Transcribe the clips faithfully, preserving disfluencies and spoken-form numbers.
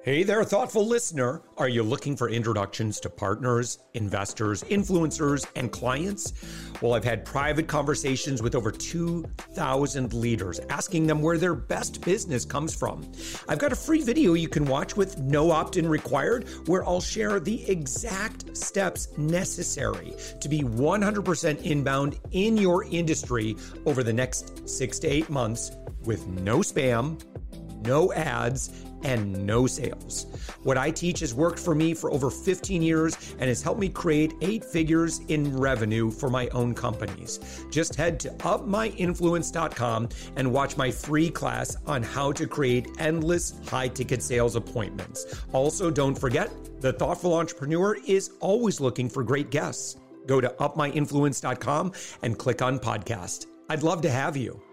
Hey there, thoughtful listener. Are you looking for introductions to partners, investors, influencers, and clients? Well, I've had private conversations with over two thousand leaders, asking them where their best business comes from. I've got a free video you can watch with no opt-in required, where I'll share the exact steps necessary to be one hundred percent inbound in your industry over the next six to eight months with no spam, no ads, and no sales. What I teach has worked for me for over fifteen years and has helped me create eight figures in revenue for my own companies. Just head to up my influence dot com and watch my free class on how to create endless high-ticket sales appointments. Also, don't forget, the thoughtful entrepreneur is always looking for great guests. Go to up my influence dot com and click on podcast. I'd love to have you.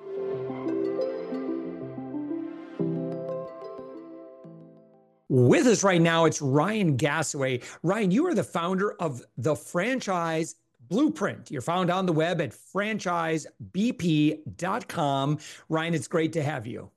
With us right now, it's Ryan Gasaway. Ryan, you are the founder of The Franchise Blueprint. You're found on the web at franchise b p dot com. Ryan, it's great to have you.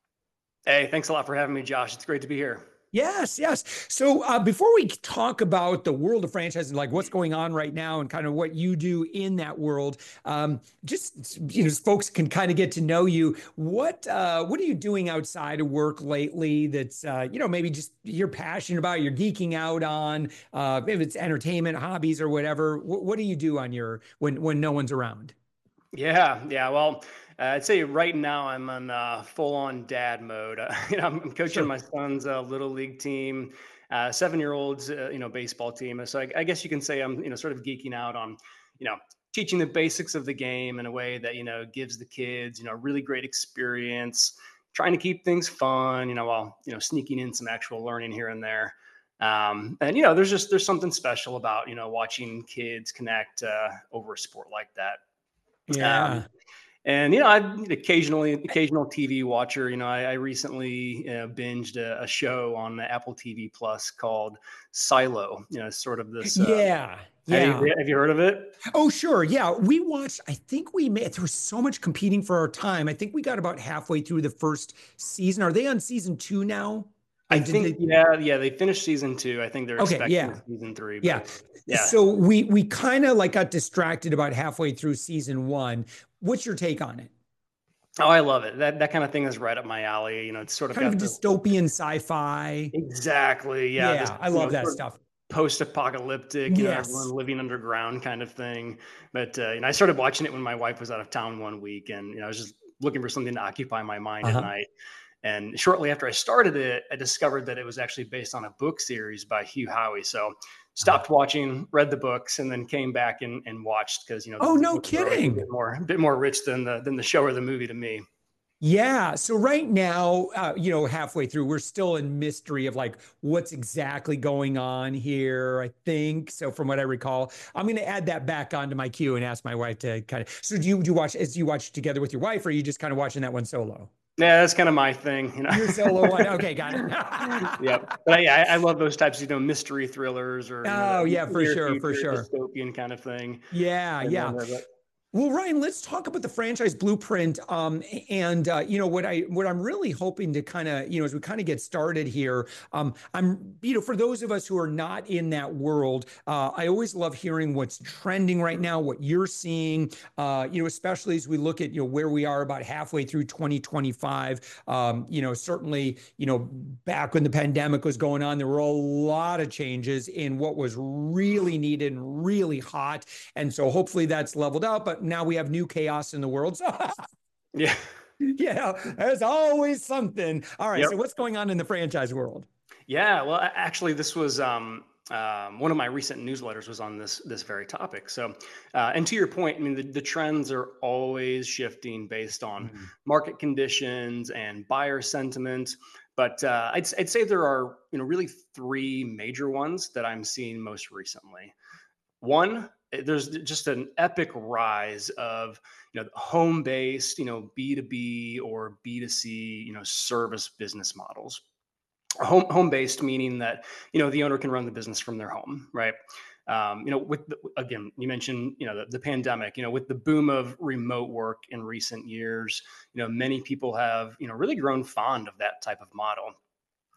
Hey, thanks a lot for having me, Josh. It's great to be here. Yes, yes. So uh, before we talk about the world of franchising, like what's going on right now and kind of what you do in that world, um, just, you know, so folks can kind of get to know you. What uh, what are you doing outside of work lately that's, uh, you know, maybe just you're passionate about, you're geeking out on, uh, if it's entertainment, hobbies or whatever. What, what do you do on your, when, when no one's around? Yeah, yeah. Well, uh, I'd say right now I'm on uh, full-on dad mode. Uh, you know, I'm, I'm coaching Sure. my son's uh, little league team, uh, seven-year-olds, uh, you know, baseball team. So I, I guess you can say I'm, you know, sort of geeking out on, you know, teaching the basics of the game in a way that, you know, gives the kids, you know, really great experience, trying to keep things fun, you know, while, you know, sneaking in some actual learning here and there. Um, and, you know, there's just, there's something special about, you know, watching kids connect uh, over a sport like that. Yeah. Um, and, you know, I occasionally, occasional T V watcher, you know, I, I recently uh, binged a, a show on the Apple T V Plus called Silo, you know, sort of this, uh, Yeah. have Yeah. you, have you heard of it? Oh, sure. Yeah. We watched, I think we made, there was so much competing for our time. I think we got about halfway through the first season. Are they on season two now? I Like, did think, they? yeah, yeah, they finished season two. I think they're Okay. expecting Yeah. season three, Yeah. but yeah. So we, we kind of like got distracted about halfway through season one. What's your take on it? Oh, I love it. That, that kind of thing is right up my alley. You know, it's sort of Kind of got a the, dystopian sci-fi. exactly. Yeah. This, Yeah. I you love know, that sort of stuff. post-apocalyptic, you know, everyone Yes. living underground kind of thing. But, uh, you know, I started watching it when my wife was out of town one week, and, you know, I was just looking for something to occupy my mind at Uh-huh. night. And shortly after I started it, I discovered that it was actually based on a book series by Hugh Howey. So stopped watching, read the books, and then came back and, and watched, because, you know, Oh, the no books are always a kidding. bit more, a bit more rich than the, than the show or the movie to me. Yeah. So right now, uh, you know, halfway through, we're still in mystery of like what's exactly going on here, I think. So from what I recall, I'm going to add that back onto my queue and ask my wife to kind of, so do you, do you watch, as you watch together with your wife, or are you just kind of watching that one solo? Yeah, that's kind of my thing, you know. Your solo one. Okay. Got it. Yep. But yeah, I, I love those types of, you know, mystery thrillers, or, you know, Oh that yeah, for near sure. For future sure. dystopian kind of thing. Yeah. And Yeah. then, uh, but Well, Ryan, let's talk about the franchise blueprint. Um, and uh, you know what I what I'm really hoping to kind of, you know, as we kind of get started here. Um, I'm, you know, for those of us who are not in that world, uh, I always love hearing what's trending right now, what you're seeing. Uh, you know, especially as we look at, you know, where we are about halfway through twenty twenty-five. Um, you know, certainly, you know, back when the pandemic was going on, there were a lot of changes in what was really needed and really hot, and so hopefully that's leveled out. But now we have new chaos in the world. So, yeah. yeah, there's always something. All right. Yep. So what's going on in the franchise world? Yeah. Well, a- actually, this was um, um, one of my recent newsletters was on this this very topic. So, uh, and to your point, I mean, the, the trends are always shifting based on Mm. market conditions and buyer sentiment. But uh, I'd I'd say there are, you know, really three major ones that I'm seeing most recently. One, there's just an epic rise of, you know, home-based, you know, B two B or B two C, you know, service business models. Home home-based meaning that, you know, the owner can run the business from their home, right? Um, you know, with the, again, you mentioned, you know, the, the pandemic, you know, with the boom of remote work in recent years, you know, many people have, you know, really grown fond of that type of model.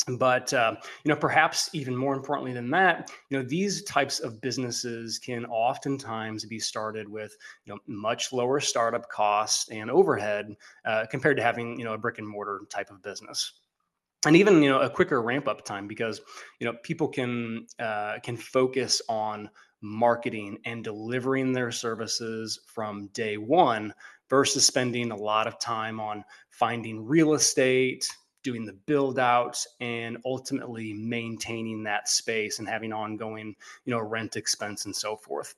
But uh, you know, perhaps even more importantly than that, you know, these types of businesses can oftentimes be started with you know much lower startup costs and overhead uh, compared to having you know a brick and mortar type of business, and even you know a quicker ramp up time because you know people can uh, can focus on marketing and delivering their services from day one versus spending a lot of time on finding real estate, doing the build out, and ultimately maintaining that space and having ongoing you know rent expense and so forth.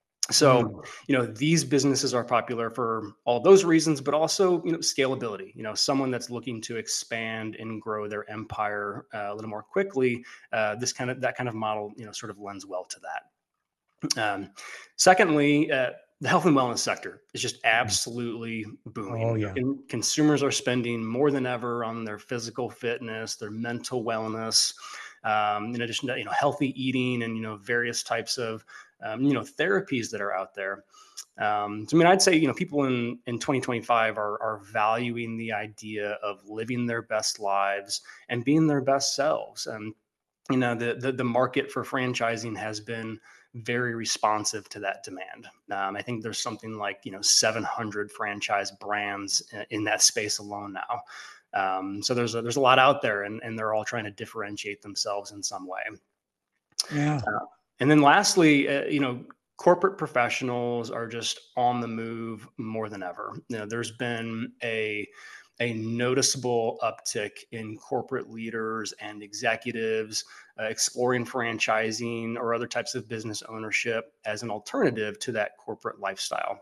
So, Mm. you know, these businesses are popular for all those reasons, but also, you know, scalability. You know, someone that's looking to expand and grow their empire uh, a little more quickly. Uh, this kind of that kind of model, you know, sort of lends well to that. Um, secondly, uh, the health and wellness sector is just Mm. absolutely booming. Oh, You know, yeah. con- consumers are spending more than ever on their physical fitness, their mental wellness, um, in addition to you know healthy eating and you know various types of um, you know therapies that are out there. Um, so I mean, I'd say you know people in in twenty twenty-five are are valuing the idea of living their best lives and being their best selves. And you know the the, the market for franchising has been very responsive to that demand. Um, I think there's something like you know seven hundred franchise brands in, in that space alone now. Um, so there's a, there's a lot out there, and, and they're all trying to differentiate themselves in some way. Yeah. Uh, and then lastly, uh, you know, corporate professionals are just on the move more than ever. You know, there's been a a noticeable uptick in corporate leaders and executives uh, exploring franchising or other types of business ownership as an alternative to that corporate lifestyle.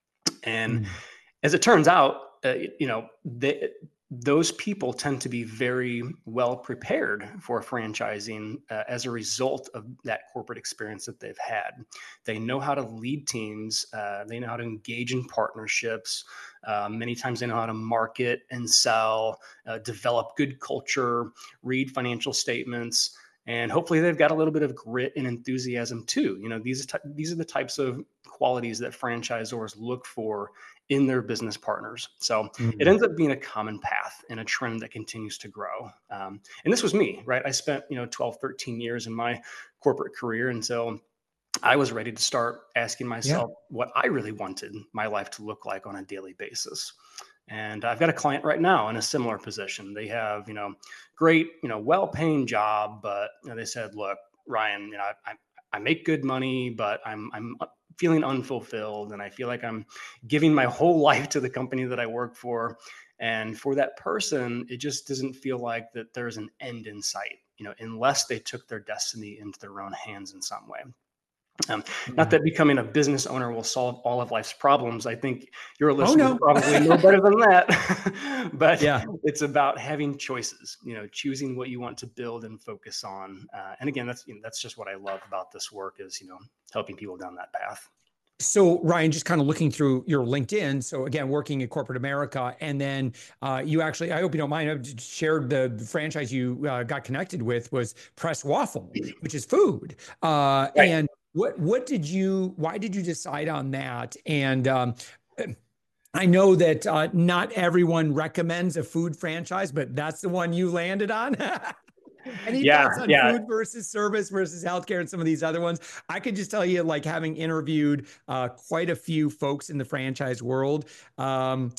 And Mm. as it turns out, uh, you know, they, those people tend to be very well prepared for franchising uh, as a result of that corporate experience that they've had. They know how to lead teams, uh, they know how to engage in partnerships. Uh, many times, they know how to market and sell, uh, develop good culture, read financial statements. And hopefully, they've got a little bit of grit and enthusiasm too. You know, these are ty- these are the types of qualities that franchisors look for in their business partners. So it Mm. ends up being a common path and a trend that continues to grow. Um, and this was me, right? I spent, you know, twelve, thirteen years in my corporate career until I was ready to start asking Yeah. myself what I really wanted my life to look like on a daily basis. And I've got a client right now in a similar position. They have, you know, great, you know, well-paying job, but you know, they said, "Look, Ryan, you know, I, I, I make good money, but I'm I'm feeling unfulfilled, and I feel like I'm giving my whole life to the company that I work for." And for that person, it just doesn't feel like that there's an end in sight, you know, unless they took their destiny into their own hands in some way. Um, not Mm. that becoming a business owner will solve all of life's problems. I think your Oh, listeners no. probably know better than that. But Yeah. it's about having choices, you know, choosing what you want to build and focus on. Uh, and again, that's you know, that's just what I love about this work is, you know, helping people down that path. So Ryan, just kind of looking through your LinkedIn. So again, working in corporate America, and then uh, you actually, I hope you don't mind, I've shared the franchise you uh, got connected with was Press Waffle, which is food. Uh, Right. and what what did you? Why did you decide on that? And um, I know that uh, not everyone recommends a food franchise, but that's the one you landed on. Any Yeah. thoughts on Yeah. food versus service versus healthcare and some of these other ones? I could just tell you, like having interviewed uh, quite a few folks in the franchise world, um,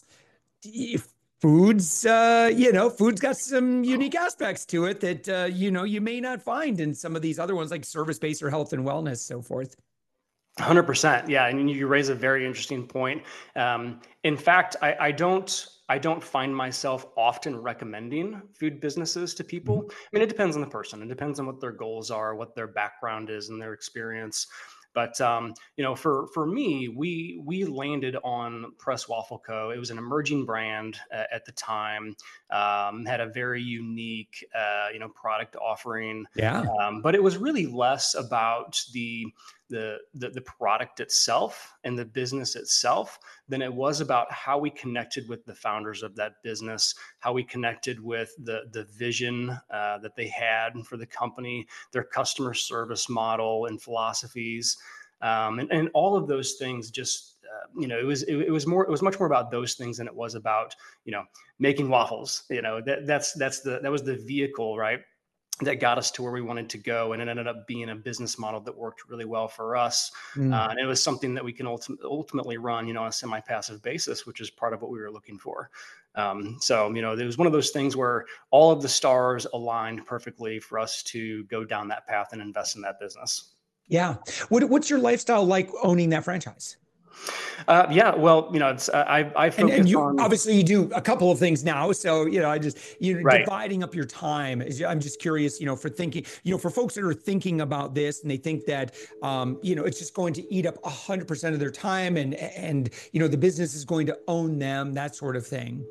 food's, uh, you know, food's got some unique aspects to it that, uh, you know, you may not find in some of these other ones like service-based or health and wellness, so forth. one hundred percent. Yeah, and you raise a very interesting point. Um, in fact, I, I don't I don't find myself often recommending food businesses to people. Mhm. I mean, it depends on the person. It depends on what their goals are, what their background is, and their experience. But um, you know, for for me, we we landed on Press Waffle Co. It was an emerging brand uh, at the time. Um, had a very unique uh, you know product offering, Yeah. um, but it was really less about the the, the the product itself and the business itself than it was about how we connected with the founders of that business, how we connected with the the vision uh, that they had for the company, their customer service model and philosophies, um, and, and all of those things. Just uh, you know, it was it, it was more it was much more about those things than it was about you know making waffles. You know that that's that's the that was the vehicle, right? that got us to where we wanted to go. And it ended up being a business model that worked really well for us. Mm. Uh, and it was something that we can ulti- ultimately run, you know, on a semi-passive basis, which is part of what we were looking for. Um, so, you know, it was one of those things where all of the stars aligned perfectly for us to go down that path and invest in that business. Yeah. What, what's your lifestyle like owning that franchise? Uh, yeah, well, you know, it's I I And and focus you on obviously you do a couple of things now. So, you know, I just, you know, right. dividing up your time is, I'm just curious, you know, for thinking, you know, for folks that are thinking about this and they think that, um, you know, it's just going to eat up a hundred percent of their time and, and, you know, the business is going to own them, that sort of thing.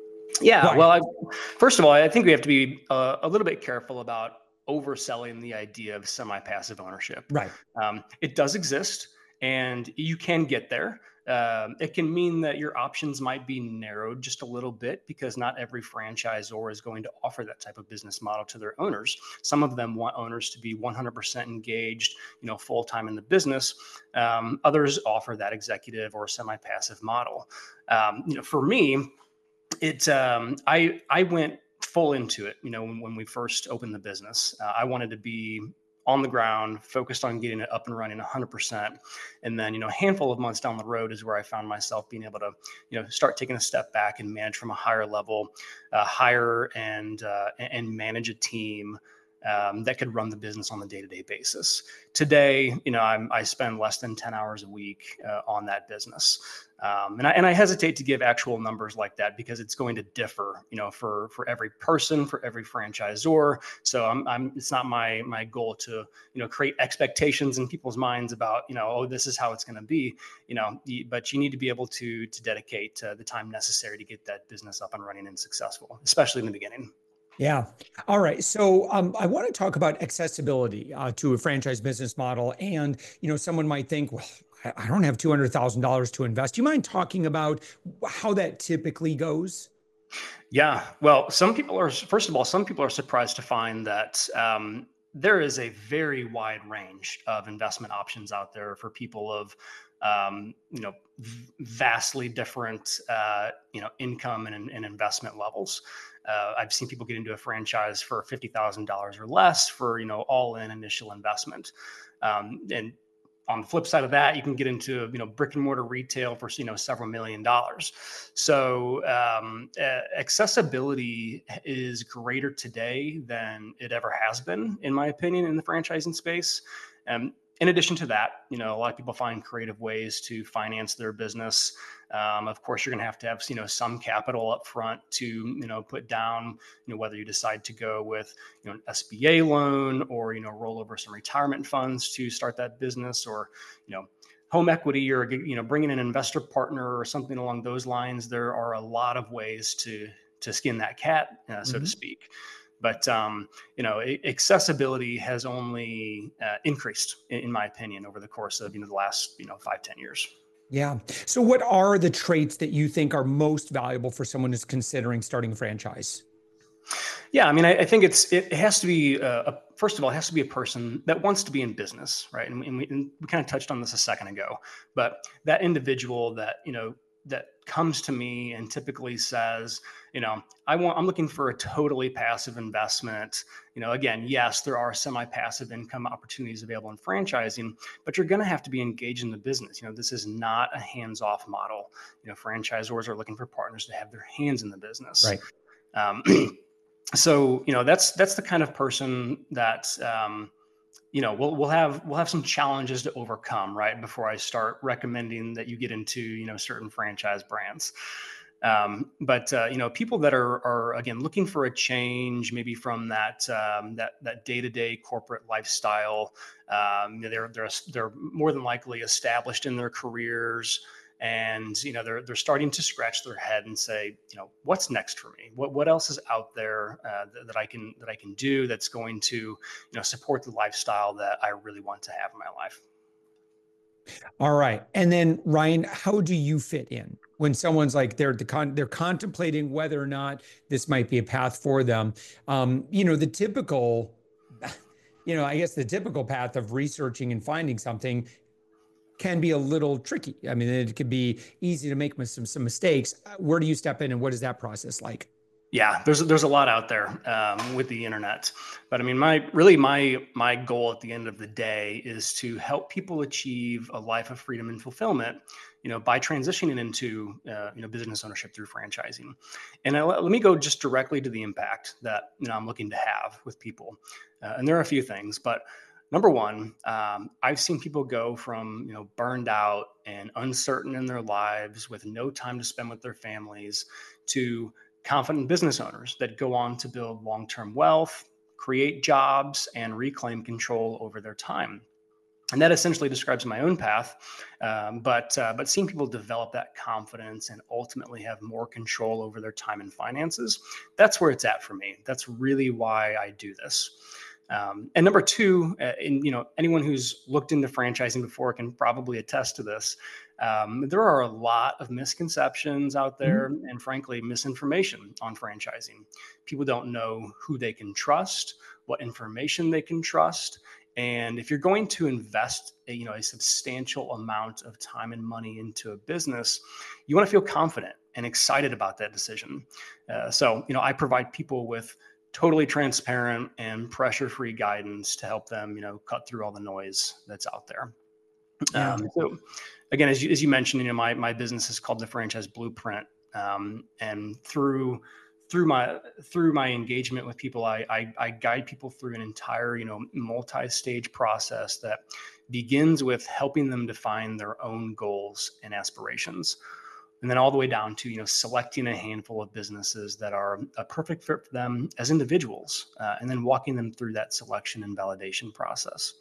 Go Yeah, well, ahead. I, first of all, I think we have to be uh, a little bit careful about overselling the idea of semi-passive ownership. Right. Um, it does exist, and you can get there. Um, it can mean that your options might be narrowed just a little bit because not every franchisor is going to offer that type of business model to their owners. Some of them want owners to be one hundred percent engaged, you know, full time in the business. Um, others offer that executive or semi-passive model. Um, you know, for me, it um, I I went full into it. You know, when, when we first opened the business, uh, I wanted to be on the ground, focused on getting it up and running one hundred percent. And then, you know, a handful of months down the road is where I found myself being able to, you know, start taking a step back and manage from a higher level, uh, hire and uh, and manage a team. Um, that could run the business on a day-to-day basis. Today, you know, I'm, I spend less than ten hours a week uh, on that business. Um, and I and I hesitate to give actual numbers like that because it's going to differ, you know, for for every person, for every franchisor. So I'm, I'm it's not my my goal to, you know, create expectations in people's minds about, you know, oh, this is how it's going to be, you know. But you need to be able to to dedicate uh, the time necessary to get that business up and running and successful, especially in the beginning. Yeah. All right. So um, I want to talk about accessibility uh, to a franchise business model. And, you know, someone might think, well, I I don't have two hundred thousand dollars to invest. Do you mind talking about how that typically goes? Yeah. Well, some people are, first of all, some people are surprised to find that um, there is a very wide range of investment options out there for people of, um, you know, v- vastly different, uh, you know, income and, and investment levels. Uh, I've seen people get into a franchise for fifty thousand dollars or less for, you know, all in initial investment. Um, and on the flip side of that, you can get into, you know, brick and mortar retail for, you know, several million dollars. So um, uh, accessibility is greater today than it ever has been, in my opinion, in the franchising space. Um, in addition to that, you know, a lot of people find creative ways to finance their business. Um, of course, you're going to have to have, you know, some capital up front to, you know, put down, you know, whether you decide to go with, you know, an S B A loan or, you know, roll over some retirement funds to start that business, or, you know, home equity, or, you know, bringing an investor partner or something along those lines. There are a lot of ways to to skin that cat, uh, so to Mhm. speak. But um, you know, accessibility has only uh, increased, in, in my opinion, over the course of, you know, the last, you know, five ten years. Yeah. So what are the traits that you think are most valuable for someone who's considering starting a franchise? Yeah, I mean, I, I think it's it has to be uh, a, first of all, it has to be a person that wants to be in business, right? And, and we, and we kind of touched on this a second ago, but that individual that, you know, that comes to me and typically says, you know, I want, I'm looking for a totally passive investment. You know, again, yes, there are semi-passive income opportunities available in franchising, but you're going to have to be engaged in the business. You know, this is not a hands-off model. You know, franchisors are looking for partners to have their hands in the business. Right. Um, so, you know, that's that's the kind of person that, um, you know, we'll we'll have we'll have some challenges to overcome, right, before I start recommending that you get into, you know, certain franchise brands. Um, but uh, you know, people that are are again looking for a change, maybe from that um, that that day to day corporate lifestyle. Um, you know, they're they're they're more than likely established in their careers, and you know, they're they're starting to scratch their head and say, you know, what's next for me? What what else is out there uh, that, that I can that I can do that's going to, you know, support the lifestyle that I really want to have in my life. All right. And then Ryan, how do you fit in when someone's like they're the con they're contemplating whether or not this might be a path for them? Um, you know, the typical, you know, I guess the typical path of researching and finding something can be a little tricky. I mean, it could be easy to make some some mistakes. Where do you step in, and what is that process like? Yeah, there's there's a lot out there um, with the internet, but I mean, my really my my goal at the end of the day is to help people achieve a life of freedom and fulfillment, you know, by transitioning into uh, you know business ownership through franchising. And I, let me go just directly to the impact that you know I'm looking to have with people, uh, and there are a few things, but number one, um, I've seen people go from you know burned out and uncertain in their lives with no time to spend with their families to confident business owners that go on to build long-term wealth, create jobs, and reclaim control over their time. And that essentially describes my own path. Um, but uh, but seeing people develop that confidence and ultimately have more control over their time and finances, that's where it's at for me. That's really why I do this. Um, and number two, uh, in, you know, anyone who's looked into franchising before can probably attest to this. Um, there are a lot of misconceptions out there mm-hmm. and frankly, misinformation on franchising. People don't know who they can trust, what information they can trust. And if you're going to invest a, you know, a substantial amount of time and money into a business, you want to feel confident and excited about that decision. Uh, so, you know, I provide people with totally transparent and pressure-free guidance to help them, you know, cut through all the noise that's out there. Yeah. Um, so again, as you, as you mentioned, you know, my, my business is called the Franchise Blueprint. Um, and through, through my, through my engagement with people, I, I, I guide people through an entire, you know, multi-stage process that begins with helping them define their own goals and aspirations. And then all the way down to, you know, selecting a handful of businesses that are a perfect fit for them as individuals, uh, and then walking them through that selection and validation process.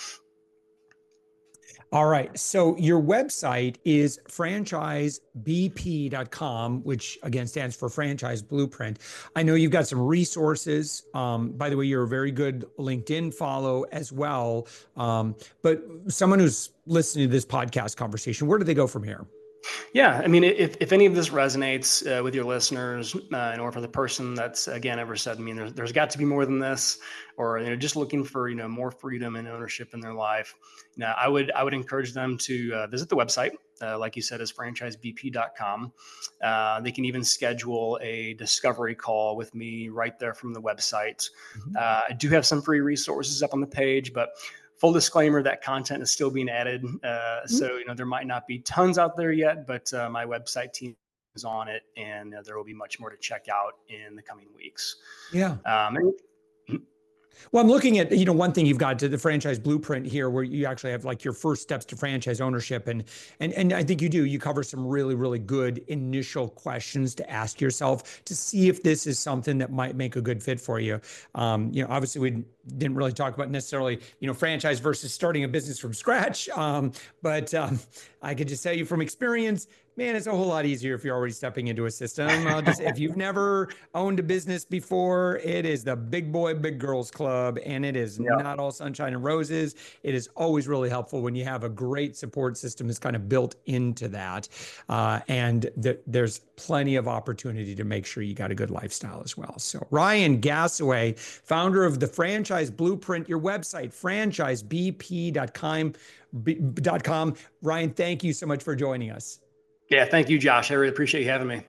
All right. So your website is franchise b p dot com, which again stands for Franchise Blueprint. I know you've got some resources. Um, by the way, you're a very good LinkedIn follow as well. Um, but someone who's listening to this podcast conversation, where do they go from here? Yeah, I mean, if, if any of this resonates uh, with your listeners, uh, and or for the person that's again ever said, I mean, there's, there's got to be more than this, or you know, just looking for you know more freedom and ownership in their life, you know, I would I would encourage them to uh, visit the website, uh, like you said, is franchise b p dot com. Uh, they can even schedule a discovery call with me right there from the website. Mm-hmm. Uh, I do have some free resources up on the page, but full disclaimer, that content is still being added. Uh, so, you know, there might not be tons out there yet, but uh, my website team is on it, and uh, there will be much more to check out in the coming weeks. Yeah. Um, and, Well, I'm looking at, you know, one thing you've got to the Franchise Blueprint here, where you actually have like your first steps to franchise ownership. And, and, and I think you do, you cover some really, really good initial questions to ask yourself to see if this is something that might make a good fit for you. Um, you know, obviously we didn't really talk about necessarily, you know, franchise versus starting a business from scratch. Um, but um, I could just tell you from experience, man, it's a whole lot easier if you're already stepping into a system. Uh, just, if you've never owned a business before, it is the big boy, big girls club, and it is yeah. not all sunshine and roses. It is always really helpful when you have a great support system that's kind of built into that. Uh, and th- there's plenty of opportunity to make sure you got a good lifestyle as well. So Ryan Gasaway, founder of the Franchise Blueprint, your website, franchise b p dot com. Ryan, thank you so much for joining us. Yeah, thank you, Josh. I really appreciate you having me.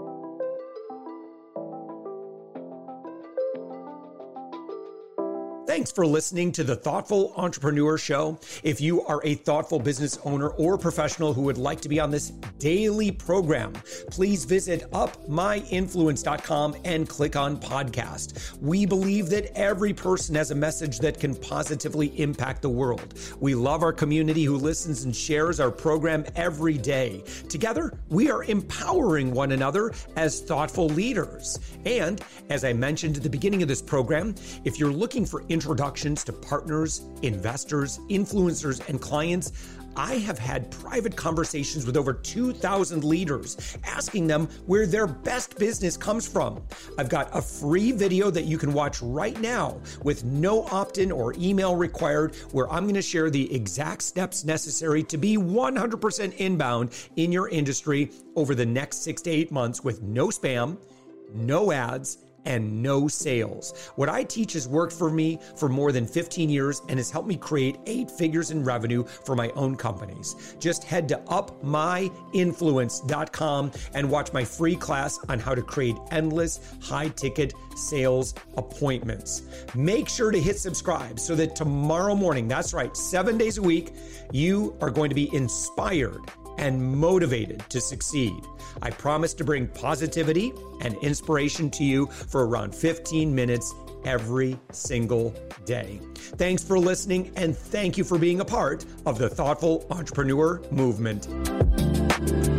Thanks for listening to the Thoughtful Entrepreneur Show. If you are a thoughtful business owner or professional who would like to be on this daily program, please visit up my influence dot com and click on podcast. We believe that every person has a message that can positively impact the world. We love our community who listens and shares our program every day. Together, we are empowering one another as thoughtful leaders. And as I mentioned at the beginning of this program, if you're looking for introductions to partners, investors, influencers, and clients, I have had private conversations with over two thousand leaders, asking them where their best business comes from. I've got a free video that you can watch right now with no opt-in or email required, where I'm going to share the exact steps necessary to be one hundred percent inbound in your industry over the next six to eight months with no spam, no ads, and no sales. What I teach has worked for me for more than fifteen years and has helped me create eight figures in revenue for my own companies. Just head to up my influence dot com and watch my free class on how to create endless high-ticket sales appointments. Make sure to hit subscribe so that tomorrow morning, that's right, seven days a week, you are going to be inspired and motivated to succeed. I promise to bring positivity and inspiration to you for around fifteen minutes every single day. Thanks for listening, and thank you for being a part of the Thoughtful Entrepreneur Movement.